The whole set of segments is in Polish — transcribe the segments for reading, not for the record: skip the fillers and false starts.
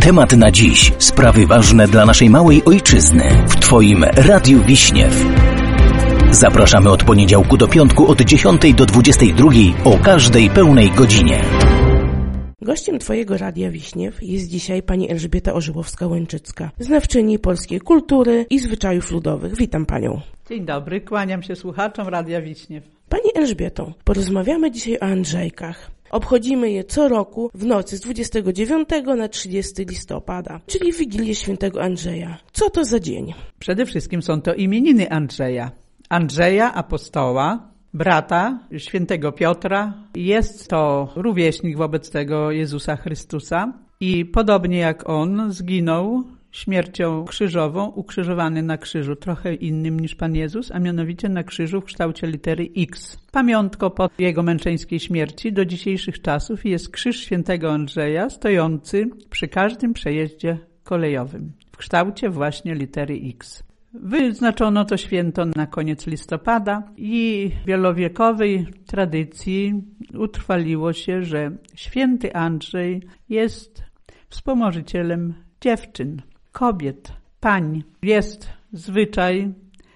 Temat na dziś. Sprawy ważne dla naszej małej ojczyzny. W Twoim Radiu Wiśniew. Zapraszamy od poniedziałku do piątku od 10 do 22 o każdej pełnej godzinie. Gościem Twojego Radia Wiśniew jest dzisiaj pani Elżbieta Orzyłowska-Łęczycka, znawczyni polskiej kultury i zwyczajów ludowych. Witam Panią. Dzień dobry, kłaniam się słuchaczom Radia Wiśniew. Pani Elżbieto, porozmawiamy dzisiaj o Andrzejkach. Obchodzimy je co roku w nocy z 29 na 30 listopada, czyli Wigilię Świętego Andrzeja. Co to za dzień? Przede wszystkim są to imieniny Andrzeja. Andrzeja apostoła, brata świętego Piotra. Jest to rówieśnik wobec tego Jezusa Chrystusa i podobnie jak on zginął śmiercią krzyżową, ukrzyżowany na krzyżu, trochę innym niż Pan Jezus, a mianowicie na krzyżu w kształcie litery X. Pamiątką po jego męczeńskiej śmierci do dzisiejszych czasów jest krzyż świętego Andrzeja stojący przy każdym przejeździe kolejowym w kształcie właśnie litery X. Wyznaczono to święto na koniec listopada i w wielowiekowej tradycji utrwaliło się, że święty Andrzej jest wspomożycielem dziewczyn, kobiet, pań. Jest zwyczaj,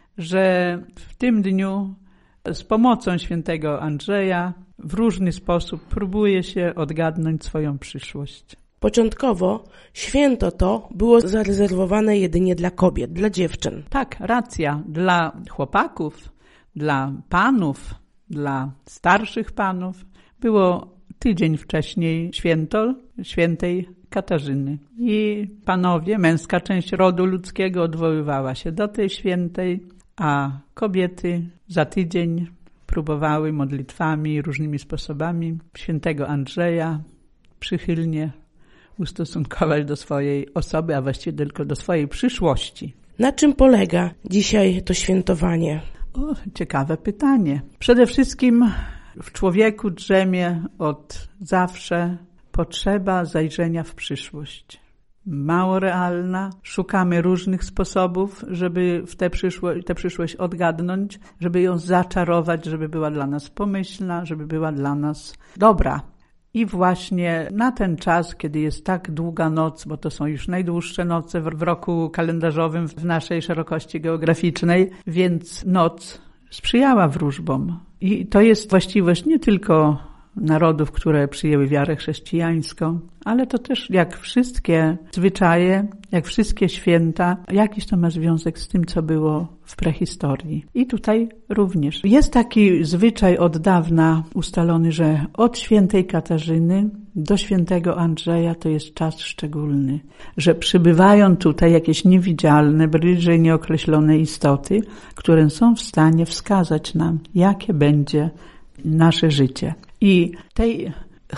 że w tym dniu z pomocą świętego Andrzeja w różny sposób próbuje się odgadnąć swoją przyszłość. Początkowo święto to było zarezerwowane jedynie dla kobiet, dla dziewczyn. Tak, racja. Dla chłopaków, dla panów, dla starszych panów było tydzień wcześniej święto świętej Katarzyny. I panowie, męska część rodu ludzkiego odwoływała się do tej świętej, a kobiety za tydzień próbowały modlitwami, różnymi sposobami świętego Andrzeja przychylnie ustosunkować do swojej osoby, a właściwie tylko do swojej przyszłości. Na czym polega dzisiaj to świętowanie? Ciekawe pytanie. Przede wszystkim w człowieku drzemie od zawsze potrzeba zajrzenia w przyszłość. Mało realna. Szukamy różnych sposobów, żeby w tę przyszłość odgadnąć, żeby ją zaczarować, żeby była dla nas pomyślna, żeby była dla nas dobra. I właśnie na ten czas, kiedy jest tak długa noc, bo to są już najdłuższe noce w roku kalendarzowym w naszej szerokości geograficznej, więc noc sprzyjała wróżbom. I to jest właściwość nie tylko narodów, które przyjęły wiarę chrześcijańską, ale to też jak wszystkie zwyczaje, jak wszystkie święta, jakiś to ma związek z tym, co było w prehistorii. I tutaj również. Jest taki zwyczaj od dawna ustalony, że od świętej Katarzyny do świętego Andrzeja to jest czas szczególny, że przybywają tutaj jakieś niewidzialne, bliżej nieokreślone istoty, które są w stanie wskazać nam, jakie będzie nasze życie. I tej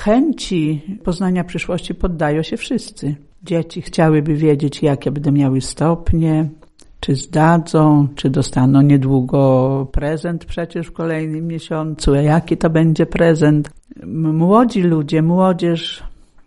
chęci poznania przyszłości poddają się wszyscy. Dzieci chciałyby wiedzieć, jakie będą miały stopnie, czy zdadzą, czy dostaną niedługo prezent przecież w kolejnym miesiącu, a jaki to będzie prezent. Młodzi ludzie, młodzież,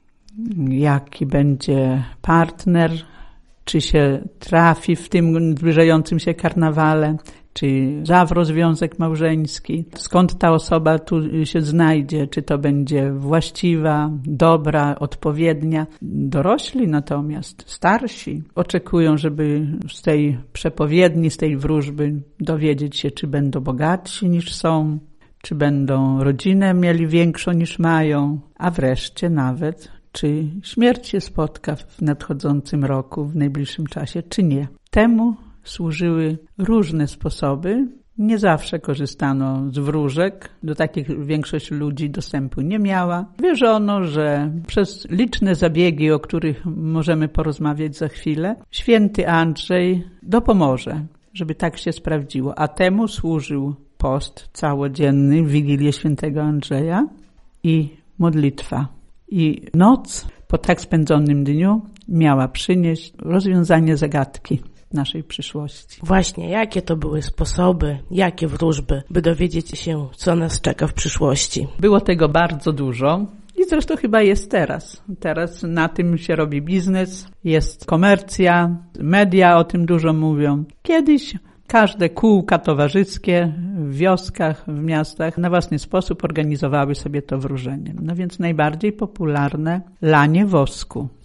jaki będzie partner, czy się trafi w tym zbliżającym się karnawale, czy zawrze związek małżeński, skąd ta osoba tu się znajdzie, czy to będzie właściwa, dobra, odpowiednia. Dorośli natomiast, starsi, oczekują, żeby z tej przepowiedni, z tej wróżby dowiedzieć się, czy będą bogatsi niż są, czy będą rodzinę mieli większą niż mają, a wreszcie nawet, czy śmierć się spotka w nadchodzącym roku, w najbliższym czasie, czy nie. Temu służyły różne sposoby. Nie zawsze korzystano z wróżek. Do takich większość ludzi dostępu nie miała. Wierzono, że przez liczne zabiegi, o których możemy porozmawiać za chwilę, święty Andrzej dopomoże, żeby tak się sprawdziło. A temu służył post całodzienny w Wigilię świętego Andrzeja i modlitwa. I noc po tak spędzonym dniu miała przynieść rozwiązanie zagadki naszej przyszłości. Właśnie, jakie to były sposoby, jakie wróżby, by dowiedzieć się, co nas czeka w przyszłości? Było tego bardzo dużo i zresztą chyba jest teraz. Teraz na tym się robi biznes, jest komercja, media o tym dużo mówią. Kiedyś każde kółka towarzyskie w wioskach, w miastach na własny sposób organizowały sobie to wróżenie. No więc najbardziej popularne lanie wosku.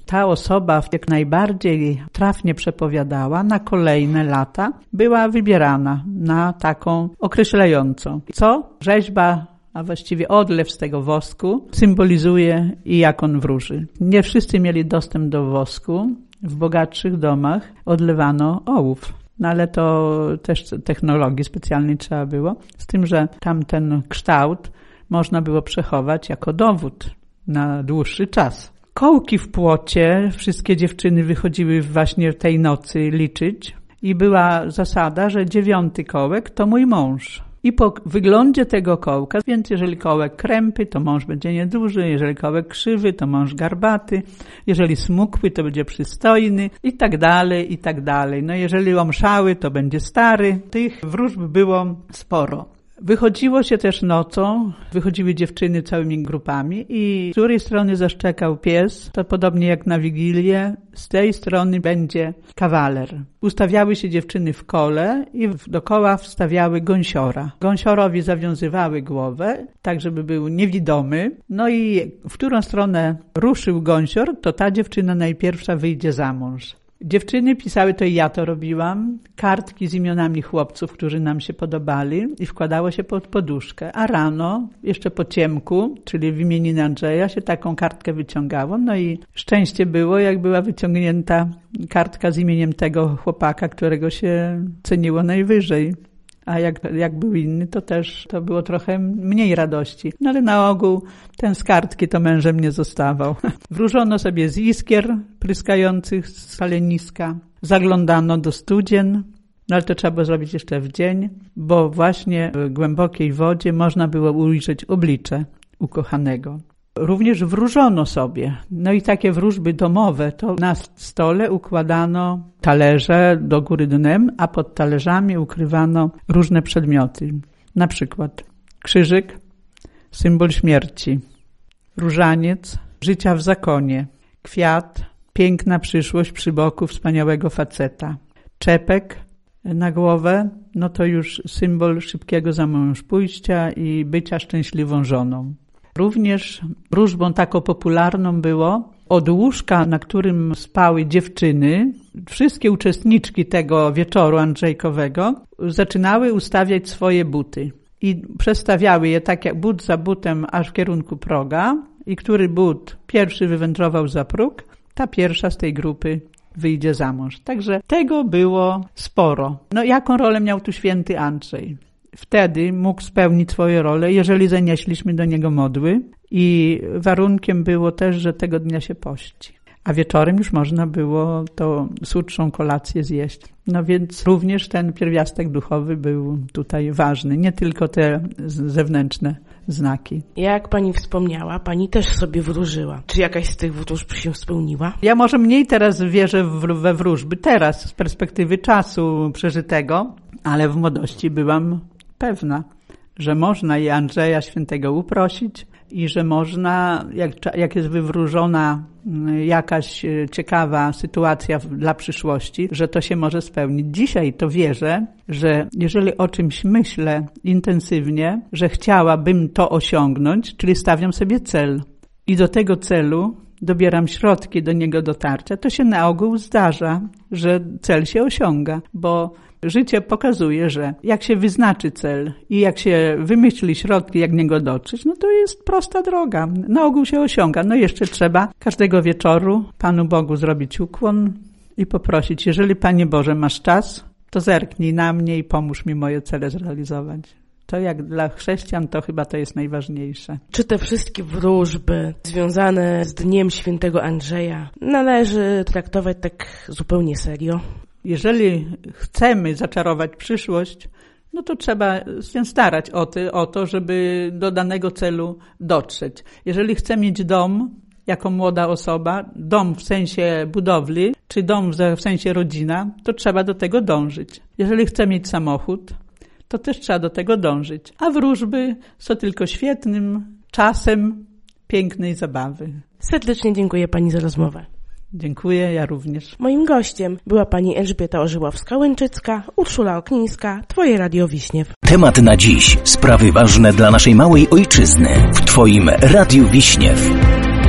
ta osoba jak najbardziej trafnie przepowiadała, na kolejne lata była wybierana na taką określającą. Co rzeźba, a właściwie odlew z tego wosku symbolizuje i jak on wróży. Nie wszyscy mieli dostęp do wosku. W bogatszych domach odlewano ołów. No ale to też technologii specjalnej trzeba było. Z tym, że tamten kształt można było przechować jako dowód na dłuższy czas. Kołki w płocie, wszystkie dziewczyny wychodziły właśnie w tej nocy liczyć i była zasada, że 9. kołek to mój mąż. I po wyglądzie tego kołka, więc jeżeli kołek krępy, to mąż będzie nieduży, jeżeli kołek krzywy, to mąż garbaty, jeżeli smukły, to będzie przystojny i tak dalej, i tak dalej. No jeżeli omszały, to będzie stary. Tych wróżb było sporo. Wychodziło się też nocą, wychodziły dziewczyny całymi grupami i z której strony zaszczekał pies, to podobnie jak na Wigilię, z tej strony będzie kawaler. Ustawiały się dziewczyny w kole i dookoła wstawiały gąsiora. Gąsiorowi zawiązywały głowę, tak żeby był niewidomy. No i w którą stronę ruszył gąsior, to ta dziewczyna najpierwsza wyjdzie za mąż. Dziewczyny pisały, to i ja to robiłam, kartki z imionami chłopców, którzy nam się podobali i wkładało się pod poduszkę. A rano, jeszcze po ciemku, czyli w imieniny Andrzeja, się taką kartkę wyciągało. No i szczęście było, jak była wyciągnięta kartka z imieniem tego chłopaka, którego się ceniło najwyżej. A jak był inny, to też to było trochę mniej radości. No ale na ogół ten z kartki to mężem nie zostawał. Wróżono sobie z iskier pryskających z paleniska. Zaglądano do studzien, no ale to trzeba było zrobić jeszcze w dzień, bo właśnie w głębokiej wodzie można było ujrzeć oblicze ukochanego. Również wróżono sobie. No i takie wróżby domowe, to na stole układano talerze do góry dnem, a pod talerzami ukrywano różne przedmioty. Na przykład krzyżyk, symbol śmierci, różaniec, życia w zakonie, kwiat, piękna przyszłość przy boku wspaniałego faceta, czepek na głowę, no to już symbol szybkiego za mąż pójścia i bycia szczęśliwą żoną. Również wróżbą taką popularną było od łóżka, na którym spały dziewczyny, wszystkie uczestniczki tego wieczoru andrzejkowego zaczynały ustawiać swoje buty i przestawiały je tak jak but za butem aż w kierunku proga i który but pierwszy wywędrował za próg, ta pierwsza z tej grupy wyjdzie za mąż. Także tego było sporo. No jaką rolę miał tu święty Andrzej? Wtedy mógł spełnić swoją rolę, jeżeli zanieśliśmy do niego modły i warunkiem było też, że tego dnia się pości. A wieczorem już można było tą słodszą kolację zjeść. No więc również ten pierwiastek duchowy był tutaj ważny, nie tylko te zewnętrzne znaki. Jak pani wspomniała, pani też sobie wróżyła. Czy jakaś z tych wróżb się spełniła? Ja może mniej teraz wierzę we wróżby, teraz z perspektywy czasu przeżytego, ale w młodości byłam pewna, że można i Andrzeja Świętego uprosić i że można, jak jest wywróżona jakaś ciekawa sytuacja dla przyszłości, że to się może spełnić. Dzisiaj to wierzę, że jeżeli o czymś myślę intensywnie, że chciałabym to osiągnąć, czyli stawiam sobie cel i do tego celu dobieram środki do niego dotarcia, to się na ogół zdarza, że cel się osiąga, bo życie pokazuje, że jak się wyznaczy cel i jak się wymyśli środki, jak niego dotrzeć, no to jest prosta droga. Na ogół się osiąga. No jeszcze trzeba każdego wieczoru Panu Bogu zrobić ukłon i poprosić, jeżeli Panie Boże masz czas, to zerknij na mnie i pomóż mi moje cele zrealizować. To jak dla chrześcijan, to chyba to jest najważniejsze. Czy te wszystkie wróżby związane z Dniem Świętego Andrzeja należy traktować tak zupełnie serio? Jeżeli chcemy zaczarować przyszłość, no to trzeba się starać o to, żeby do danego celu dotrzeć. Jeżeli chcę mieć dom, jako młoda osoba, dom w sensie budowli, czy dom w sensie rodzina, to trzeba do tego dążyć. Jeżeli chcę mieć samochód, to też trzeba do tego dążyć. A wróżby są tylko świetnym czasem pięknej zabawy. Serdecznie dziękuję pani za rozmowę. Dziękuję, ja również. Moim gościem była pani Elżbieta Ożyłowska-Łęczycka, Urszula Oknińska, Twoje Radio Wiśniew. Temat na dziś. Sprawy ważne dla naszej małej ojczyzny. W Twoim Radiu Wiśniew.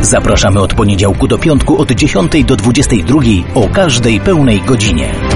Zapraszamy od poniedziałku do piątku od 10 do 22 o każdej pełnej godzinie.